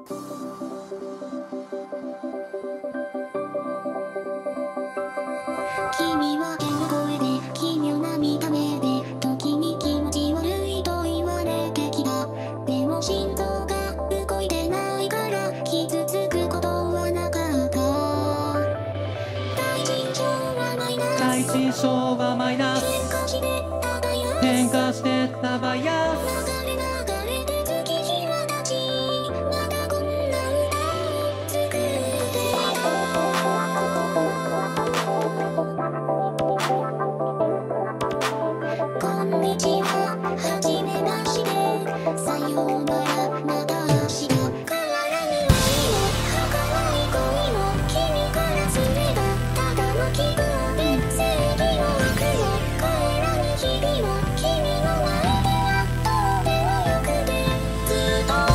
君は天の声で奇妙な見た目で時に気持ち悪いと言われてきた。でも心臓が動いてないから傷つくことはなかった。第一章はマイナス、 第一章はマイナス、 変化してたバイアス、 変化してたバイアス、 流れ流れて月日は経ち、またこんな歌を作ってこんにちは、はじめまして、さようなら、また明日。変わらぬ愛も儚い恋も君からすればただの記号で、正義も悪も変えらぬ日々も君の前ではどうでもよくて、ずっと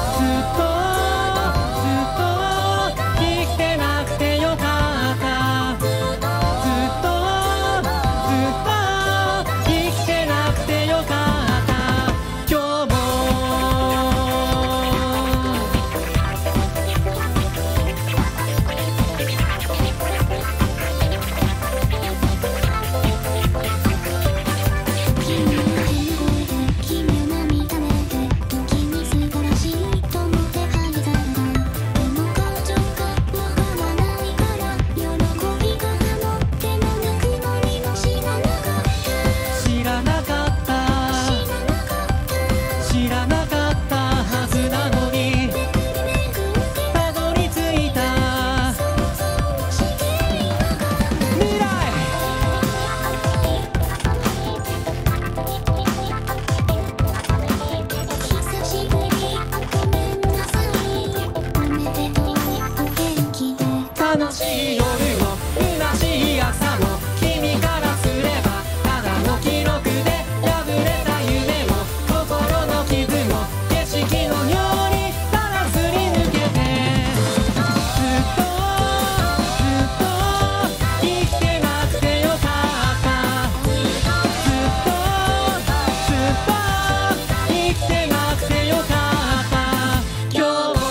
生きてなくてよかった。ずっと生きてなくてよかった。今日も君の変声で奇妙な見た目で時に素晴らしいと思って愛された。でも感情がわからないから喜びが持っても泣くのにも知らなかった、 知らなかった、知らなかったはずなのにたどり着いた未来。 久しぶり、ごめんなさい、おめでとう、お元気で。 楽しい夜も虚しい朝も君からすればただの記録で、破れた夢も心の傷も景色のようにただすり抜けて、ずっと生きてなくてよかった。ずっと生きてなくてよかった。今日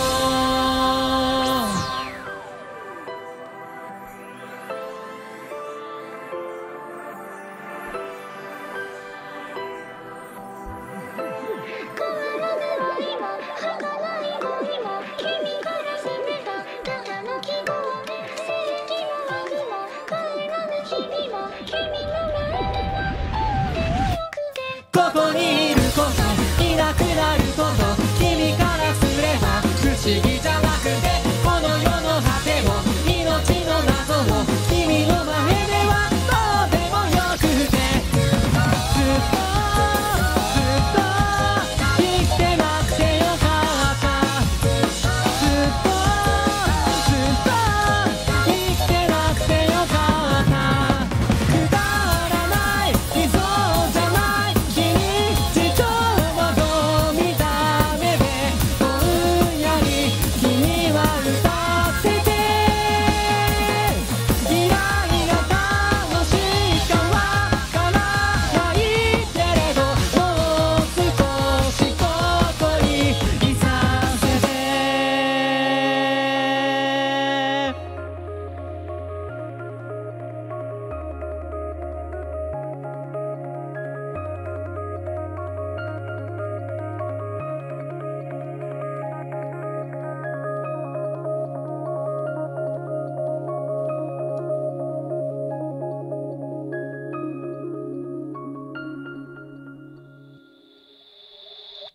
変わらぬ愛も儚い恋も君からすればただの記号で、正義も悪も変えらぬ日々も君の前ではどうでもよくて。 ここに